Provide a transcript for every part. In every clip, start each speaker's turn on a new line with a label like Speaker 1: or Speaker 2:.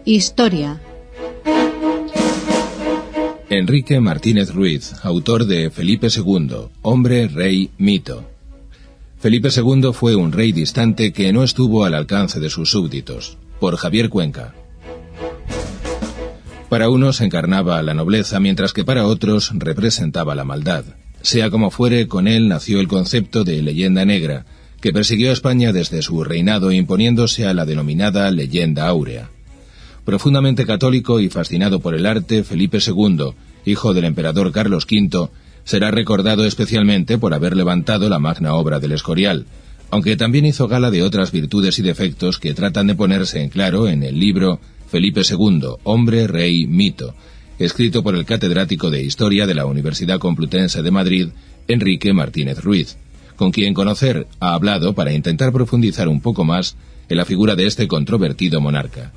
Speaker 1: Historia.
Speaker 2: Enrique Martínez Ruiz, autor de Felipe II, hombre, rey, mito. Felipe II fue un rey distante que no estuvo al alcance de sus súbditos. Por Javier Cuenca. Para unos encarnaba la nobleza, mientras que para otros representaba la maldad. Sea como fuere, con él nació el concepto de leyenda negra, que persiguió a España desde su reinado, imponiéndose a la denominada leyenda áurea. Profundamente católico y fascinado por el arte, Felipe II, hijo del emperador Carlos V, será recordado especialmente por haber levantado la magna obra del Escorial, aunque también hizo gala de otras virtudes y defectos que tratan de ponerse en claro en el libro Felipe II, hombre, rey, mito, escrito por el catedrático de Historia de la Universidad Complutense de Madrid, Enrique Martínez Ruiz, con quien Conocer ha hablado para intentar profundizar un poco más en la figura de este controvertido monarca.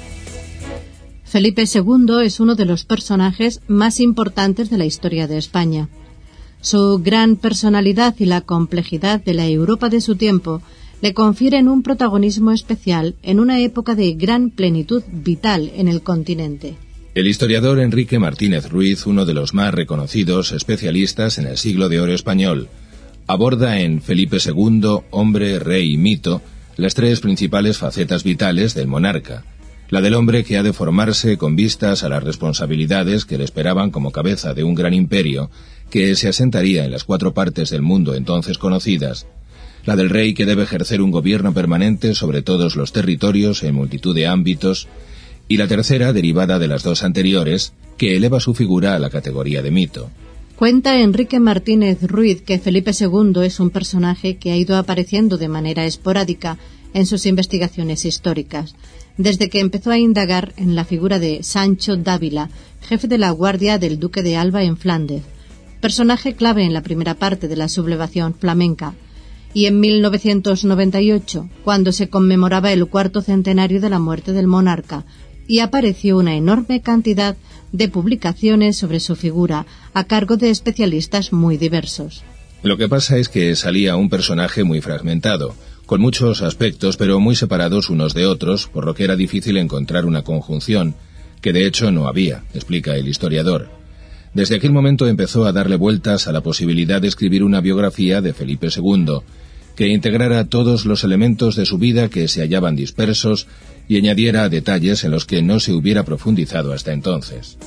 Speaker 1: Felipe II es uno de los personajes más importantes de la historia de España. Su gran personalidad y la complejidad de la Europa de su tiempo le confieren un protagonismo especial en una época de gran plenitud vital en el continente.
Speaker 2: El historiador Enrique Martínez Ruiz, uno de los más reconocidos especialistas en el siglo de oro español, aborda en Felipe II, hombre, rey y mito, las tres principales facetas vitales del monarca: la del hombre que ha de formarse con vistas a las responsabilidades que le esperaban como cabeza de un gran imperio que se asentaría en las 4 partes del mundo entonces conocidas; la del rey que debe ejercer un gobierno permanente sobre todos los territorios en multitud de ámbitos; y la tercera, derivada de las 2 anteriores, que eleva su figura a la categoría de mito.
Speaker 1: Cuenta Enrique Martínez Ruiz que Felipe II es un personaje que ha ido apareciendo de manera esporádica en sus investigaciones históricas, desde que empezó a indagar en la figura de Sancho Dávila, jefe de la guardia del duque de Alba en Flandes, personaje clave en la primera parte de la sublevación flamenca, y en 1998, cuando se conmemoraba el 4º centenario de la muerte del monarca, y apareció una enorme cantidad de publicaciones sobre su figura, a cargo de especialistas muy diversos.
Speaker 2: Lo que pasa es que salía un personaje muy fragmentado, con muchos aspectos pero muy separados unos de otros, por lo que era difícil encontrar una conjunción, que de hecho no había, explica el historiador. Desde aquel momento empezó a darle vueltas a la posibilidad de escribir una biografía de Felipe II, que integrara todos los elementos de su vida que se hallaban dispersos y añadiera detalles en los que no se hubiera profundizado hasta entonces.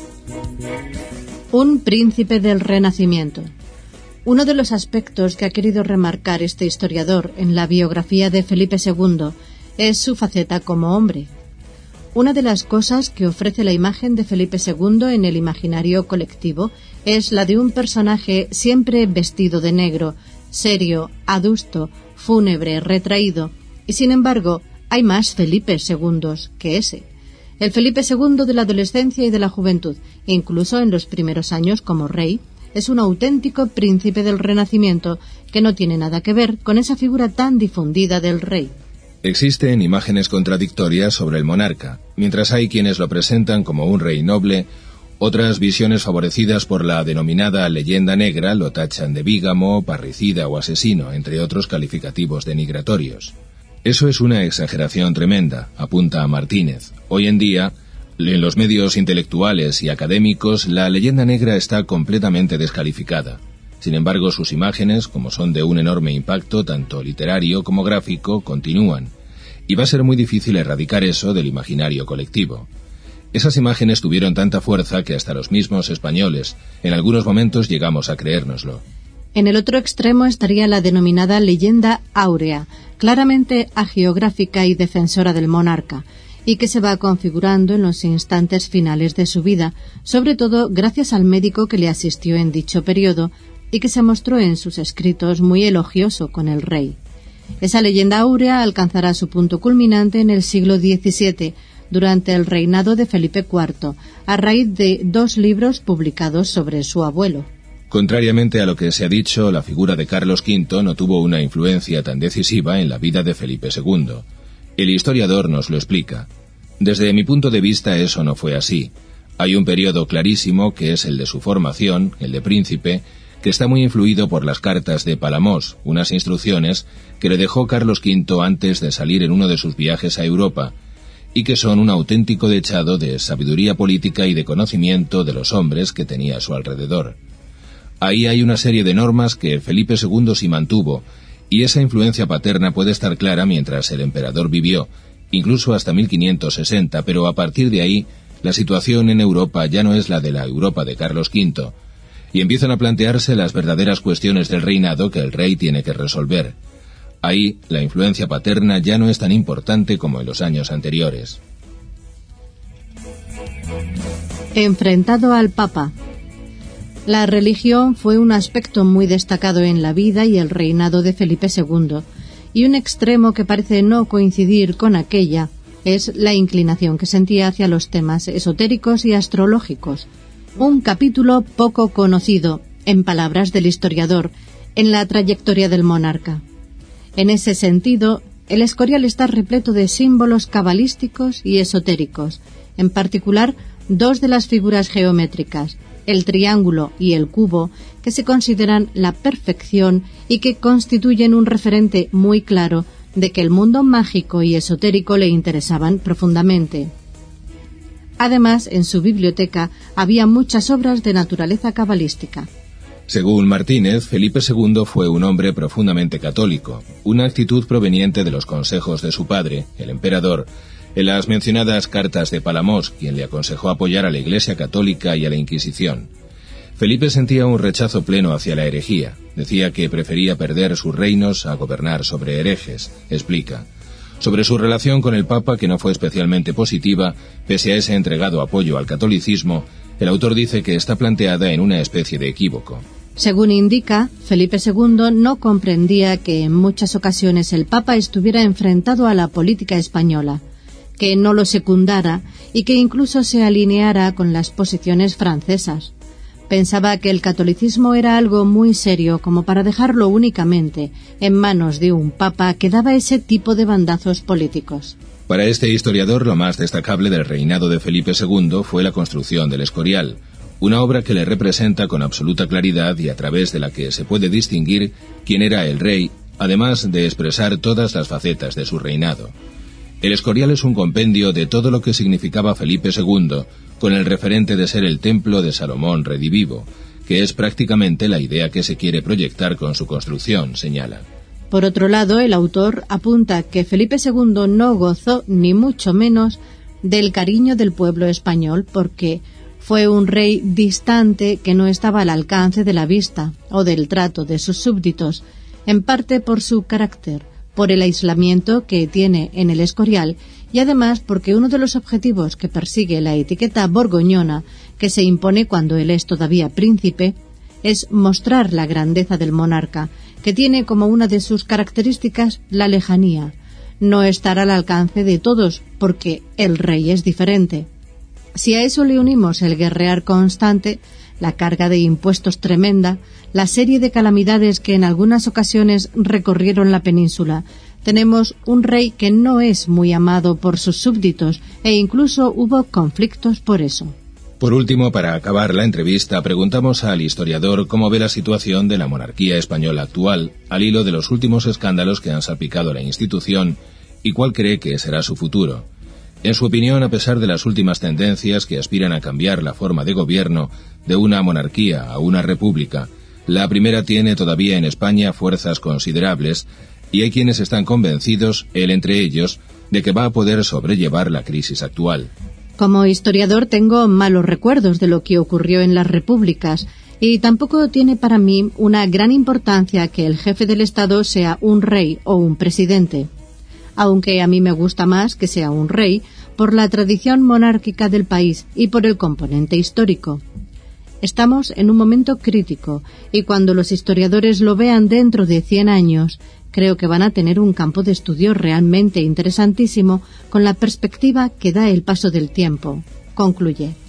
Speaker 1: Un príncipe del Renacimiento. Uno de los aspectos que ha querido remarcar este historiador en la biografía de Felipe II es su faceta como hombre. Una de las cosas que ofrece la imagen de Felipe II en el imaginario colectivo es la de un personaje siempre vestido de negro, serio, adusto, fúnebre, retraído, y sin embargo hay más Felipe II que ese. El Felipe II de la adolescencia y de la juventud, incluso en los primeros años como rey, es un auténtico príncipe del Renacimiento que no tiene nada que ver con esa figura tan difundida del rey.
Speaker 2: Existen imágenes contradictorias sobre el monarca. Mientras hay quienes lo presentan como un rey noble, otras visiones favorecidas por la denominada leyenda negra lo tachan de bígamo, parricida o asesino, entre otros calificativos denigratorios. Eso es una exageración tremenda, apunta Martínez. Hoy en día, en los medios intelectuales y académicos, la leyenda negra está completamente descalificada. Sin embargo, sus imágenes, como son de un enorme impacto tanto literario como gráfico, continúan, y va a ser muy difícil erradicar eso del imaginario colectivo. Esas imágenes tuvieron tanta fuerza que hasta los mismos españoles, en algunos momentos, llegamos a creérnoslo.
Speaker 1: En el otro extremo estaría la denominada leyenda áurea, claramente hagiográfica y defensora del monarca, y que se va configurando en los instantes finales de su vida, sobre todo gracias al médico que le asistió en dicho periodo y que se mostró en sus escritos muy elogioso con el rey. Esa leyenda áurea alcanzará su punto culminante en el siglo XVII, durante el reinado de Felipe IV, a raíz de 2 libros publicados sobre su abuelo.
Speaker 2: Contrariamente a lo que se ha dicho, la figura de Carlos V no tuvo una influencia tan decisiva en la vida de Felipe II. El historiador nos lo explica. Desde mi punto de vista eso no fue así. Hay un periodo clarísimo que es el de su formación, el de príncipe, que está muy influido por las cartas de Palamos, unas instrucciones que le dejó Carlos V antes de salir en uno de sus viajes a Europa, y que son un auténtico dechado de sabiduría política y de conocimiento de los hombres que tenía a su alrededor. Ahí hay una serie de normas que Felipe II sí mantuvo, y esa influencia paterna puede estar clara mientras el emperador vivió, incluso hasta 1560, pero a partir de ahí la situación en Europa ya no es la de la Europa de Carlos V, y empiezan a plantearse las verdaderas cuestiones del reinado que el rey tiene que resolver. Ahí la influencia paterna ya no es tan importante como en los años anteriores.
Speaker 1: Enfrentado al Papa. La religión fue un aspecto muy destacado en la vida y el reinado de Felipe II, y un extremo que parece no coincidir con aquella es la inclinación que sentía hacia los temas esotéricos y astrológicos. Un capítulo poco conocido, en palabras del historiador, en la trayectoria del monarca. En ese sentido, el Escorial está repleto de símbolos cabalísticos y esotéricos, en particular dos de las figuras geométricas, el triángulo y el cubo, que se consideran la perfección y que constituyen un referente muy claro de que el mundo mágico y esotérico le interesaban profundamente. Además, en su biblioteca había muchas obras de naturaleza cabalística.
Speaker 2: Según Martínez, Felipe II fue un hombre profundamente católico, una actitud proveniente de los consejos de su padre, el emperador, en las mencionadas cartas de Palamos, quien le aconsejó apoyar a la Iglesia católica y a la Inquisición. Felipe sentía un rechazo pleno hacia la herejía. Decía que prefería perder sus reinos a gobernar sobre herejes, explica. Sobre su relación con el Papa, que no fue especialmente positiva, pese a ese entregado apoyo al catolicismo, el autor dice que está planteada en una especie de equívoco.
Speaker 1: Según indica, Felipe II no comprendía que en muchas ocasiones el Papa estuviera enfrentado a la política española, que no lo secundara y que incluso se alineara con las posiciones francesas. Pensaba que el catolicismo era algo muy serio como para dejarlo únicamente en manos de un papa que daba ese tipo de bandazos políticos.
Speaker 2: Para este historiador, lo más destacable del reinado de Felipe II fue la construcción del Escorial, una obra que le representa con absoluta claridad y a través de la que se puede distinguir quién era el rey, además de expresar todas las facetas de su reinado. El Escorial es un compendio de todo lo que significaba Felipe II, con el referente de ser el templo de Salomón redivivo, que es prácticamente la idea que se quiere proyectar con su construcción, señala.
Speaker 1: Por otro lado, el autor apunta que Felipe II no gozó, ni mucho menos, del cariño del pueblo español, porque fue un rey distante que no estaba al alcance de la vista o del trato de sus súbditos, en parte por su carácter, por el aislamiento que tiene en el Escorial y además porque uno de los objetivos que persigue la etiqueta borgoñona, que se impone cuando él es todavía príncipe, es mostrar la grandeza del monarca, que tiene como una de sus características la lejanía, no estar al alcance de todos, porque el rey es diferente. Si a eso le unimos el guerrear constante, la carga de impuestos tremenda, la serie de calamidades que en algunas ocasiones recorrieron la península, tenemos un rey que no es muy amado por sus súbditos e incluso hubo conflictos por eso.
Speaker 2: Por último, para acabar la entrevista, preguntamos al historiador cómo ve la situación de la monarquía española actual, al hilo de los últimos escándalos que han salpicado la institución, y cuál cree que será su futuro. En su opinión, a pesar de las últimas tendencias que aspiran a cambiar la forma de gobierno de una monarquía a una república, la primera tiene todavía en España fuerzas considerables y hay quienes están convencidos, él entre ellos, de que va a poder sobrellevar la crisis actual.
Speaker 1: Como historiador tengo malos recuerdos de lo que ocurrió en las repúblicas y tampoco tiene para mí una gran importancia que el jefe del Estado sea un rey o un presidente, aunque a mí me gusta más que sea un rey por la tradición monárquica del país y por el componente histórico. Estamos en un momento crítico y cuando los historiadores lo vean dentro de 100 años, creo que van a tener un campo de estudio realmente interesantísimo con la perspectiva que da el paso del tiempo, concluye.